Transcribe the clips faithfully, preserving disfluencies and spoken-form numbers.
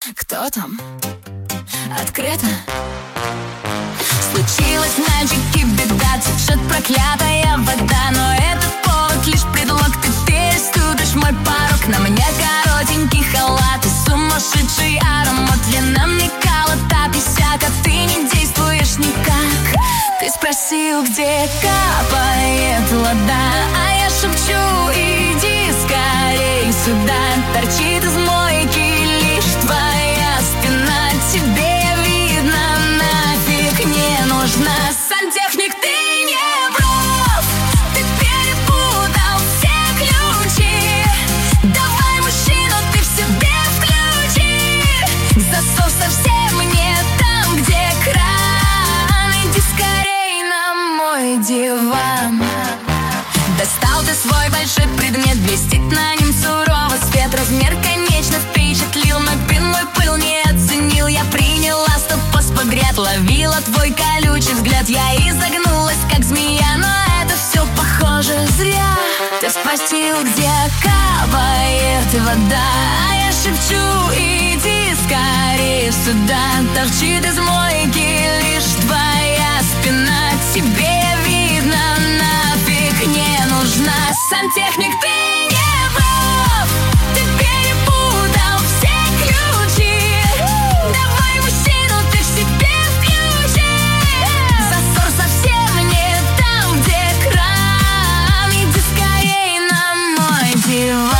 Кто там? Открыто. Случилось, мальчики, беда, течет проклятая вода. Но этот повод лишь предлог, ты переступишь мой порог. На мне коротенький халат и сумасшедший аромат. Я намекала, та писяка, ты не действуешь никак. Ты спросил, где капает вода, а я шепчу, иди скорей сюда. Торчит из мойки лишь твоя спина, тебе видно, нафиг не нужна. Сантехник, ты не прав, ты перепутал все ключи. Давай, мужчину, ты в себе включи. Засов совсем не там, где кран. Иди скорей на мой диван. Достал ты свой большой предмет, блестит на нем сурово свет. Размер, конечно, впечатлил, но пин мой пыл не оценил. Я приняла сто поз подряд, ловила твой колючий взгляд. Я изогнулась, как змея, но это все, похоже, зря. Ты спросил, где капает вода, а я шепчу, иди скорее сюда. Торчит из мойки лишь твоя спина, тебе видно, нафиг не нужна. Сантехник, ты не прав, ты перепутал все ключи. Давай, мужчину, ты в себе включи. Засор совсем не там, где кран. Иди скорей на мой диван.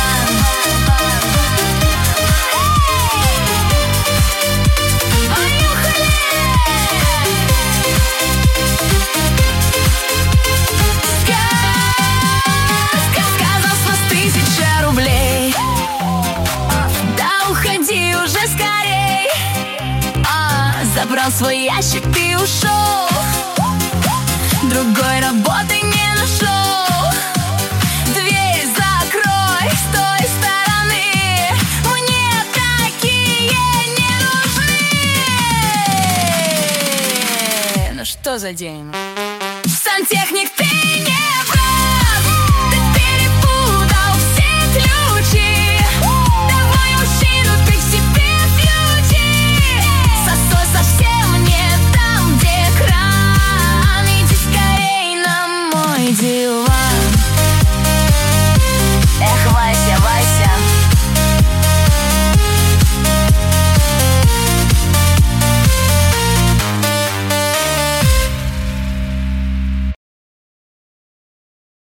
Забрал свой ящик, ты ушел. Другой работы не нашел. Дверь закрой с той стороны, мне такие не нужны. Ну что за день?